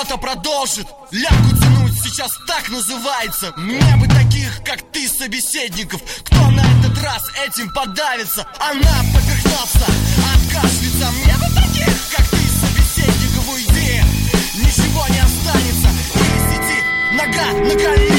кто-то продолжит лямку тянуть, сейчас так называется. Мне бы таких, как ты, собеседников. Кто на этот раз этим подавится? Она поперхнется, откашляется. Мне бы таких, как ты, собеседников. Уйди, ничего не останется. Пересети, нога на колени.